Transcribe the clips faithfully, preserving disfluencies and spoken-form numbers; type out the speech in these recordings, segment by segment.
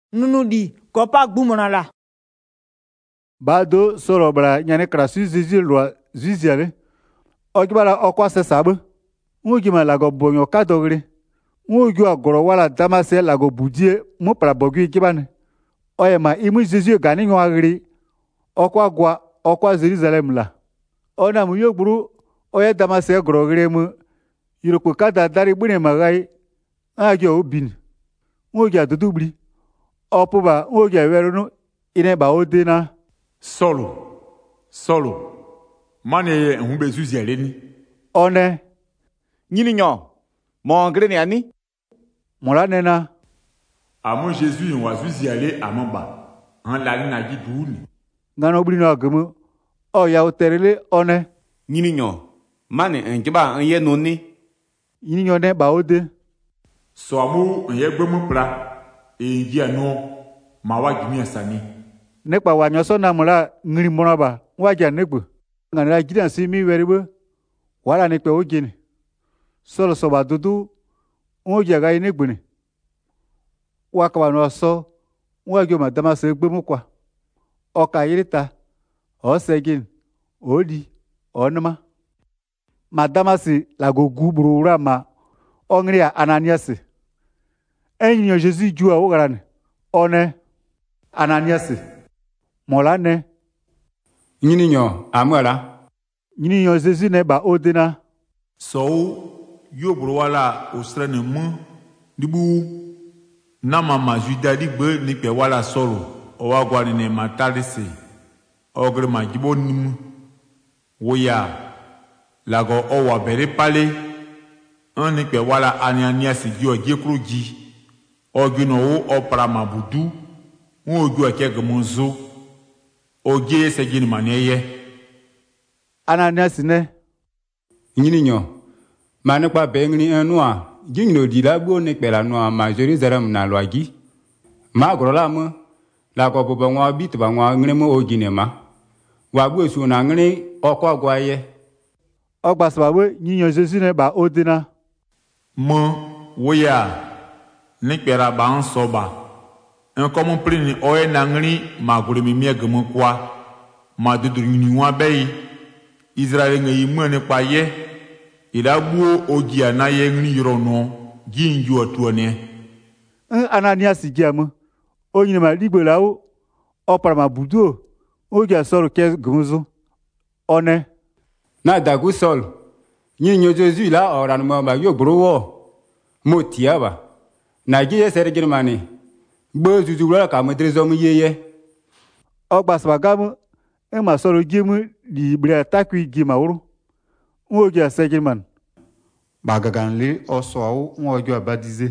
Nunu di kopa gbumona la. Bado soro bra nyane krasu zizi lwa ziziale. Okibala okwa sesabe. Ngujima lago bonyo kadogre. Nguju agoro wala damase lago budie mu pra bogu kibane. Oye ma imu zizi gani ngwagri. Okwa gwa okwa Jerusalem la. Ona mu yogburu oye damase grogre mu. Yiroko kada dari bune magai. Ajo ubin. Nguju adudubri. Opuba nguju werunu ine ba odena. Solo, solo, mane humbe zuzi aleni. One. Nyini nyo, mon greni ani. Mola nena. Amo Jésus wa zuzi ale amamba. An lali na gidouni. Ngano bri no agemu. O ya uterele one. Nyini nyo, mane nkiba anye noni. Nyini nyo ne ba ode. So amo nye gbemu pra. E ngi ano mawa gimi asani. Nekpa wanyoso na mula ngiri monaba waja nekbu ngana gidan si mi weribe wala nekpe ogini solo soba dudu oja ga inegbuni waka no so wajo madama se gbemu kwa oka yirita osegin odi onma madama si lago guburu rama ongri Ananias enyo Jesus jua ogarane one Ananias Mola ne. Nyini nyo amwela. Nyini nyo Jésus ne ba odena. So yo bro wala osrene mu dibu na mama juda di gbe ni pe wala solo o wa gwa ni matalisi ogre ma jibo nim woya lago o wa bere pale on ni pe wala Ananias di o je kroji ogino o opra mabudu won oju akege monzo oje segini maneye. Ananias ne. Nyini nyo. Mane kwa bengni enua. Jingno di la bo ne pela noa ma Jerusalem na loagi. Ma grola mo. La ko bo ngwa bit ba ngwa ngene mo ogine ma. Wa bu su na ngene okwa gwa ye. Ogba sababu nyinyo Jesus ne ba odina. Mo woya ne pera ba ansoba. Un comme prini oye nangri ma gure mi miege mo kwa ma dudu ni wa bei Israel ngi mwene kwa ye ila buo ogia na ye ngri yorono ginju atuone un Ananias giamu onyi ma libelawo opara ma budo ogia soro ke gunzo one na dagu sol nyinyo Jésus la oran mo ba yo browo mo tiaba na giye sergin mani Bo zuzu wala ka madrezo mu yeye. Ogba sabagamu e ma soro gimu di bria takwi gimawru. Ngojo asegirman. Bagaganle oswawo ngojo abadize.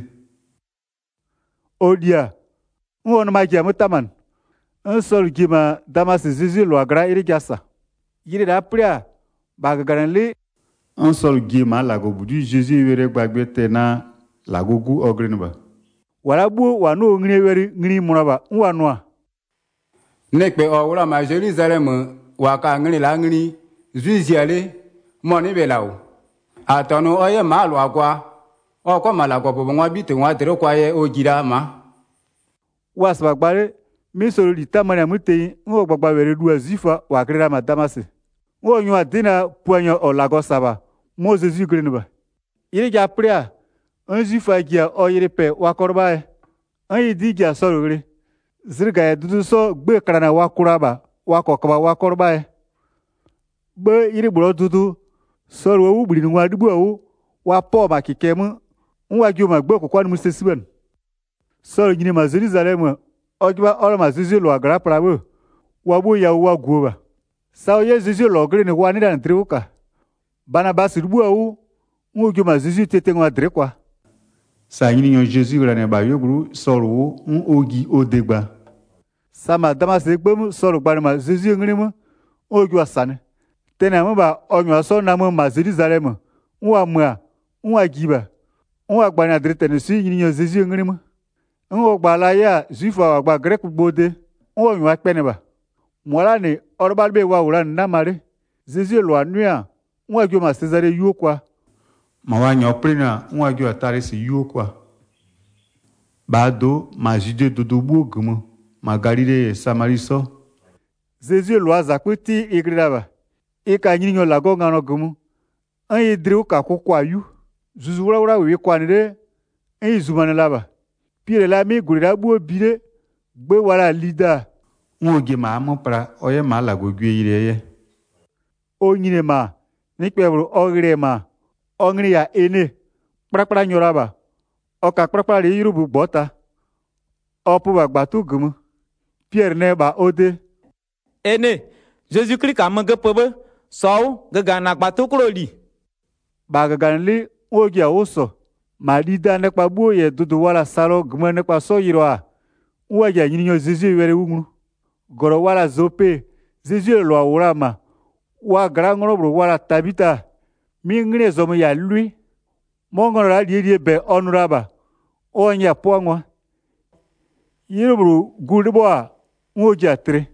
Odia. Ngono ma giamu taman. Un soro gima damas zizi lo agra irigasa. Yiri da pria bagaganle un soro gima lago budu Jésus were gbagbe tena lagogu ogrenba. Wala bu wanu ngri weri ngri munaba wanwa nekpe o wala ma Jerusalem wa ka ngri la ngri zuiziale moni belawo atonu oye malu akwa o ko mala ko bo nwa bite nwa tere kwa ye ojira ma wasbagbare mi soro litamana mutei ngo gbagba were duwa zifa wa krira madamase ngo nyu adina puanyo o lagosaba mo Jésus grenba iri ja pria un zifa gia oyire pe wakorba e an yidi gia sorogre zirga ya dudu so gbe krana wakuraba wakokba wakorba e be iri buro dudu soro wu buri nwa dubu owu wa po ma kikemu nwa gi o ma gbe kokwa ni sesiben soro nyini ma Jerusalem ogiba oro ma zizi lo agara prawo wa bo ya wa guoba sawo ye zizi lo gre ni wa ni dan triuka Barnabas dubu owu nwo gi ma zizi tete nwa dre kwa Sa nyini nyo Jésus la ne ba yobru soro un ogi odegba. Sama damas egbemu soro gba ma Jésus ngrimu ogi asane. Tena mo ba onyo so na mo ma Jerusalem. Nwa mua, nwa giba. Nwa gba na drete ne si nyini nyo Jésus ngrimu. Nwo gba la ya Juifa wa gba Grek gbode. Nwo nyo akpene ba. Mola ne orba be wa wura na mare. Jésus lo anua. Nwa gi ma Cesare yuokwa. Ma wa nyo prina nwa gi atare si yuokwa. ba do ma jude dodo bu gumu ma galile samariso Jésus lo azakuti igraba e ka nyinyo lago ngano gumu an yidriu ka kokwayu zuzura ura wi kwanire en izumana laba pire la mi gurira bu obire gbe wala lida nwoge ma amupra oye ma lago gwe ire ye onyine ma ni pebru ogire ma ongri ya ene prapra nyoraba oka prapra ri yurubu bota opu ba gbatu gumu Pierre ne ba ode ene Jésus Christ ka manga pebe so gaga na gbatu kroli ba gaga li ogi a oso ma lida ne pa bu ye dudu wala salo gumu ne pa so yiro a wa ya nyinyo Jésus were wungru goro wala zope Jésus lo awura ma wa gra ngoro bro wala Tabita mi ngre zo mo ya lui mo ngoro la die die be onuraba onya poanwa yirubru gudibo a nwoji atre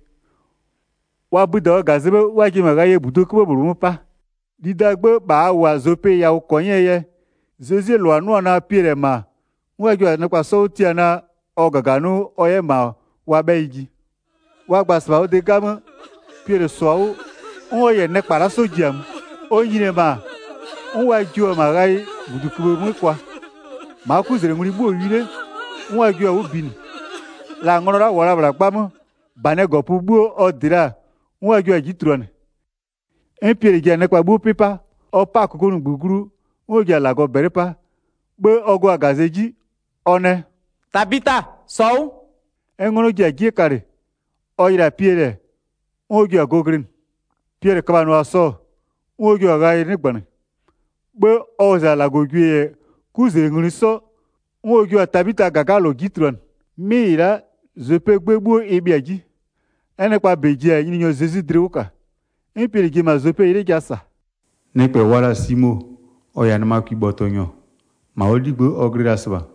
wa budo gazebe wa ji maga ye budo ko buru mpa didagbe ba wa zope ya ukonye ye Jésus lo anu na pire ma wa jo na kwa so ti na ogaganu oye ma wa beiji wa gbasba o de gam pire so o ye ne para so jiam o yire ma wa jo ma ga budo ko mu kwa ma ku zere muri bo yire wa jo o bin la ngora wala bra pam bane gopu bu odira wa jo ajitron en pire je ne kwa bu pipa o pa kokonu gbuguru o je la go berepa gbe ogo agazeji one Tabita so engoro je ji kare o ira pire o jo go green pire ka no aso o jo ga ni gbon gbe o za la go gwe kuze ngri so o jo Tabita gaga lo gitron mira je pe gbegbo ebiaji ene kwa beji a yin yo Jésus driuka en pire gi ma zope ire jasa ne pe wala simo o ya na ma ki botonyo ma odigbo ogrira sba